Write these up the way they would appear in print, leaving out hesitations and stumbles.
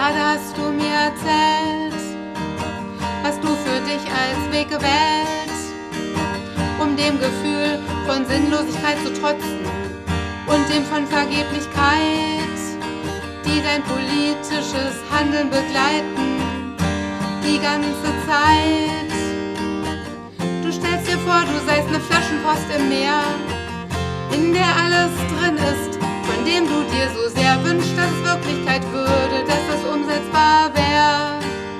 Gerade hast du mir erzählt, was du für dich als Weg gewählt, um dem Gefühl von Sinnlosigkeit zu trotzen und dem von Vergeblichkeit, die dein politisches Handeln begleiten, die ganze Zeit. Du stellst dir vor, du seist eine Flaschenpost im Meer, in der alles drin ist, von dem du dir so sehr wünschst, dass es Wirklichkeit würde, dass es umsetzbar wäre.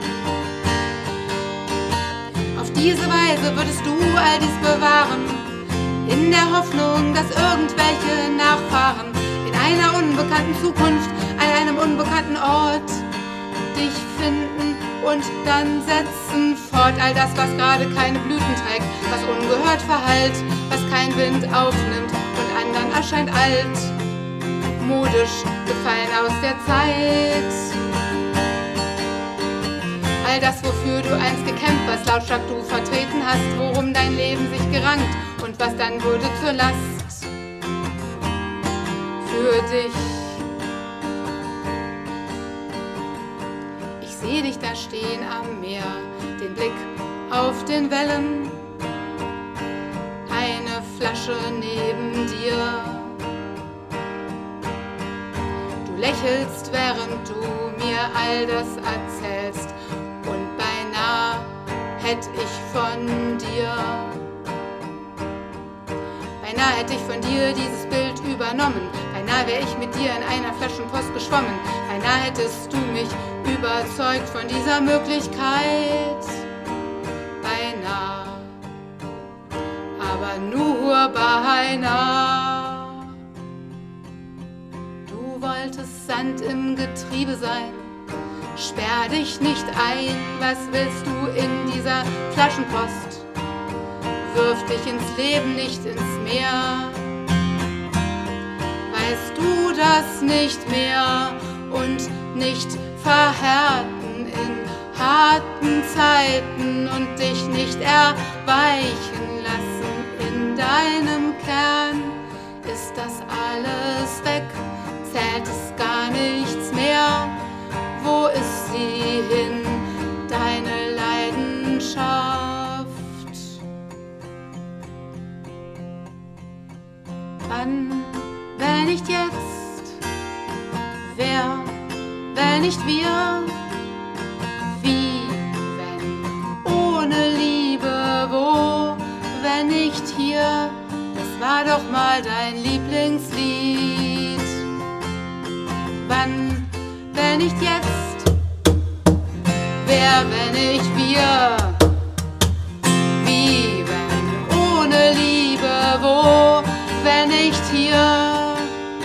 Auf diese Weise würdest du all dies bewahren, in der Hoffnung, dass irgendwelche Nachfahren in einer unbekannten Zukunft, an einem unbekannten Ort dich finden und dann setzen fort all das, was gerade keine Blüten trägt, was ungehört verhallt, was kein Wind aufnimmt und anderen erscheint alt, modisch gefallen aus der Zeit. All das, wofür du einst gekämpft, was lautstark du vertreten hast, worum dein Leben sich gerankt und was dann wurde zur Last für dich. Ich seh dich da stehen am Meer, den Blick auf den Wellen, eine Flasche neben dir. Du lächelst, während du mir all das erzählst, und beinahe hätte ich von dir, beinahe hätte ich von dir dieses Bild übernommen, beinahe wäre ich mit dir in einer Flaschenpost geschwommen, beinahe hättest du mich überzeugt von dieser Möglichkeit, beinahe, aber nur beinahe. Du wolltest Sand im Getriebe sein, sperr dich nicht ein, was willst du in dieser Flaschenpost? Wirf dich ins Leben, nicht ins Meer. Weißt du das nicht mehr und nicht verhärten in harten Zeiten und dich nicht erweichen lassen in deinem Kern? Ist das alles weg? Zählt es gar nichts mehr? Wo ist sie hin, deine Leidenschaft? Wann, wenn nicht jetzt? Wer, wenn nicht wir? Wie, wenn ohne Liebe? Wo, wenn nicht hier? Das war doch mal dein Lieblingslied. Wann, wenn nicht jetzt? Wer, wenn nicht wir? Wie, wenn ohne Liebe? Wo, wenn nicht hier?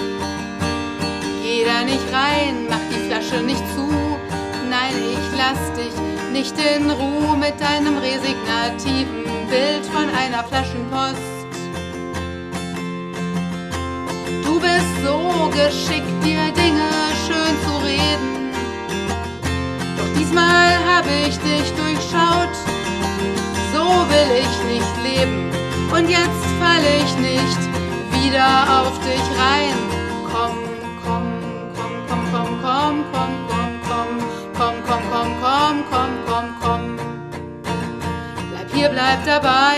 Geh da nicht rein, mach die Flasche nicht zu. Nein, ich lass dich nicht in Ruhe mit deinem resignativen Bild von einer Flaschenpost. Du bist so geschickt, dir Dinge schön zu reden. Doch diesmal habe ich dich durchschaut. So will ich nicht leben. Und jetzt falle ich nicht wieder auf dich rein. Komm, komm, komm, komm, komm, komm, komm, komm, komm, komm, komm, komm, komm, komm, komm. Bleib hier, bleib dabei.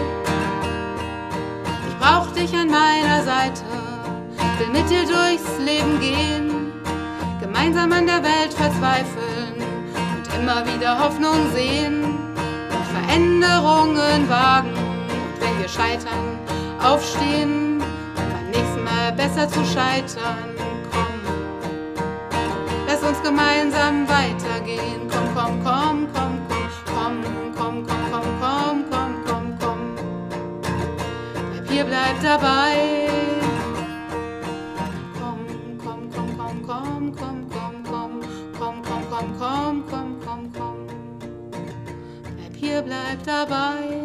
Ich brauch dich an meiner Seite. Will mit dir durchs Leben gehen, gemeinsam an der Welt verzweifeln und immer wieder Hoffnung sehen und Veränderungen wagen. Und wenn wir scheitern, aufstehen, um beim nächsten Mal besser zu scheitern. Komm, lass uns gemeinsam weitergehen. Komm, komm, komm, komm, komm, komm, komm, komm, komm, komm, komm, komm. Bleib hier, bleib dabei. Komm, bleib dabei.